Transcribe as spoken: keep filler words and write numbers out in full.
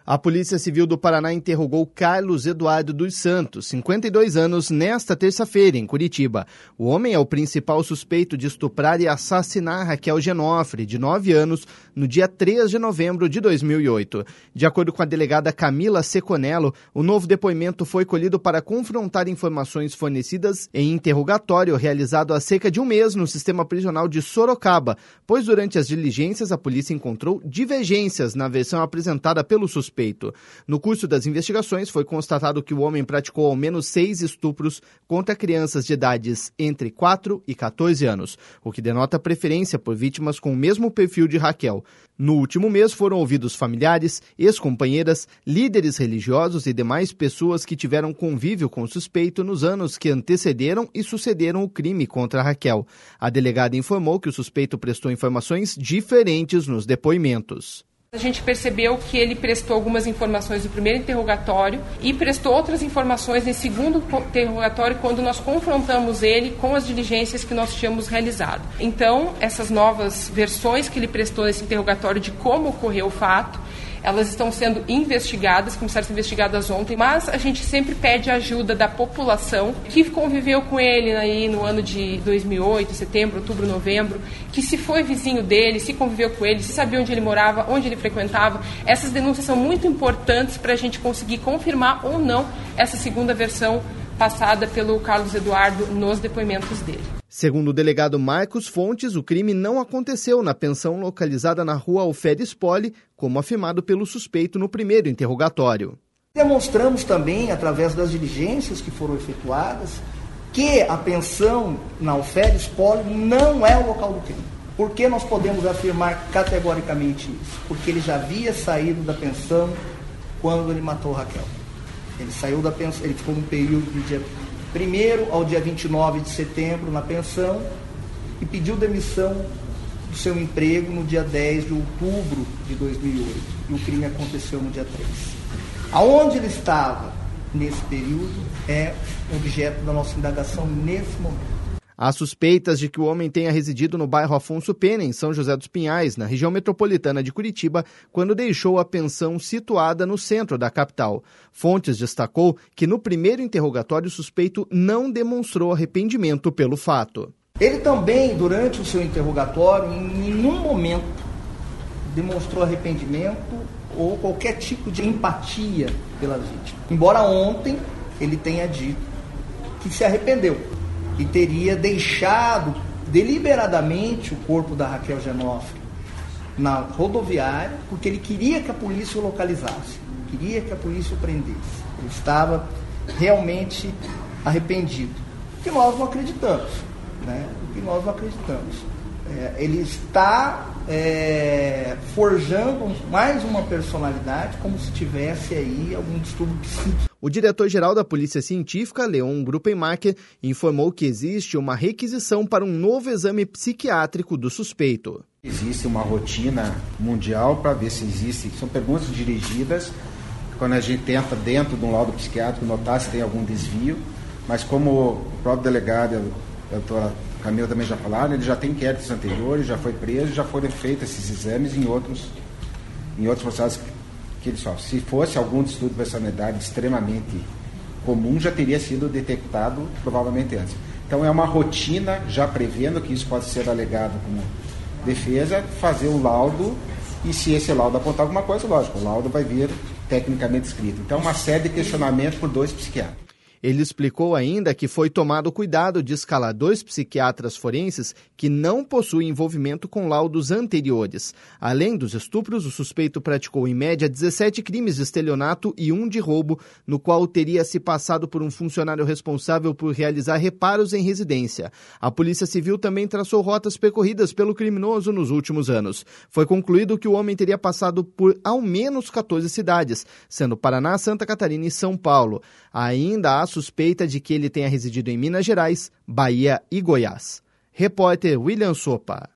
A Polícia Civil do Paraná interrogou Carlos Eduardo dos Santos, cinquenta e dois anos, nesta terça-feira, em Curitiba. O homem é o principal suspeito de estuprar e assassinar Raquel Genofre, de nove anos, no dia três de novembro de dois mil e oito. De acordo com a delegada Camila Seconello, o novo depoimento foi colhido para confrontar informações fornecidas em interrogatório realizado há cerca de um mês no sistema prisional de Sorocaba, pois durante as diligências a polícia encontrou divergências na versão apresentada pelo suspeito. No curso das investigações, foi constatado que o homem praticou ao menos seis estupros contra crianças de idades entre quatro e quatorze anos, o que denota preferência por vítimas com o mesmo perfil de Raquel. No último mês, foram ouvidos familiares, ex-companheiras, líderes religiosos e demais pessoas que tiveram convívio com o suspeito nos anos que antecederam e sucederam o crime contra Raquel. A delegada informou que o suspeito prestou informações diferentes nos depoimentos. A gente percebeu que ele prestou algumas informações no primeiro interrogatório e prestou outras informações nesse segundo interrogatório quando nós confrontamos ele com as diligências que nós tínhamos realizado. Então, essas novas versões que ele prestou nesse interrogatório de como ocorreu o fato, elas estão sendo investigadas, começaram a ser investigadas ontem, mas a gente sempre pede a ajuda da população que conviveu com ele aí no ano de dois mil e oito, setembro, outubro, novembro, que se foi vizinho dele, se conviveu com ele, se sabia onde ele morava, onde ele frequentava. Essas denúncias são muito importantes para a gente conseguir confirmar ou não essa segunda versão passada pelo Carlos Eduardo nos depoimentos dele. Segundo o delegado Marcos Fontes, o crime não aconteceu na pensão localizada na rua Alferes Poli, como afirmado pelo suspeito no primeiro interrogatório. Demonstramos também, através das diligências que foram efetuadas, que a pensão na Alferes Poli não é o local do crime. Por que nós podemos afirmar categoricamente isso? Porque ele já havia saído da pensão quando ele matou Raquel. Ele saiu da pensão, ele ficou no período de dia primeiro ao dia vinte e nove de setembro na pensão e pediu demissão do seu emprego no dia dez de outubro de dois mil e oito. E o crime aconteceu no dia três. Aonde ele estava nesse período é objeto da nossa indagação nesse momento. Há suspeitas de que o homem tenha residido no bairro Afonso Pena, em São José dos Pinhais, na região metropolitana de Curitiba, quando deixou a pensão situada no centro da capital. Fontes destacou que no primeiro interrogatório o suspeito não demonstrou arrependimento pelo fato. Ele também, durante o seu interrogatório, em nenhum momento demonstrou arrependimento ou qualquer tipo de empatia pela vítima. Embora ontem ele tenha dito que se arrependeu e teria deixado deliberadamente o corpo da Raquel Genofre na rodoviária, porque ele queria que a polícia o localizasse, queria que a polícia o prendesse. Ele estava realmente arrependido. O que nós não acreditamos, né? O que nós não acreditamos. É, ele está é, forjando mais uma personalidade como se tivesse aí algum distúrbio psíquico. O diretor-geral da Polícia Científica, Leon Gruppenmacher, informou que existe uma requisição para um novo exame psiquiátrico do suspeito. Existe uma rotina mundial para ver se existe, são perguntas dirigidas, quando a gente tenta, dentro de um laudo psiquiátrico, notar se tem algum desvio, mas como o próprio delegado, a doutora Camila também já falaram, ele já tem inquéritos anteriores, já foi preso, já foram feitos esses exames em outros, em outros processos que ele sofre. Se fosse algum distúrbio de personalidade extremamente comum, já teria sido detectado provavelmente antes. Então é uma rotina, já prevendo que isso pode ser alegado como defesa, fazer o laudo, e se esse laudo apontar alguma coisa, lógico, o laudo vai vir tecnicamente escrito. Então uma série de questionamentos por dois psiquiatras. Ele explicou ainda que foi tomado cuidado de escalar dois psiquiatras forenses que não possuem envolvimento com laudos anteriores. Além dos estupros, o suspeito praticou em média dezessete crimes de estelionato e um de roubo, no qual teria se passado por um funcionário responsável por realizar reparos em residência. A Polícia Civil também traçou rotas percorridas pelo criminoso nos últimos anos. Foi concluído que o homem teria passado por ao menos quatorze cidades, sendo Paraná, Santa Catarina e São Paulo. Ainda há suspeita de que ele tenha residido em Minas Gerais, Bahia e Goiás. Repórter William Sopa.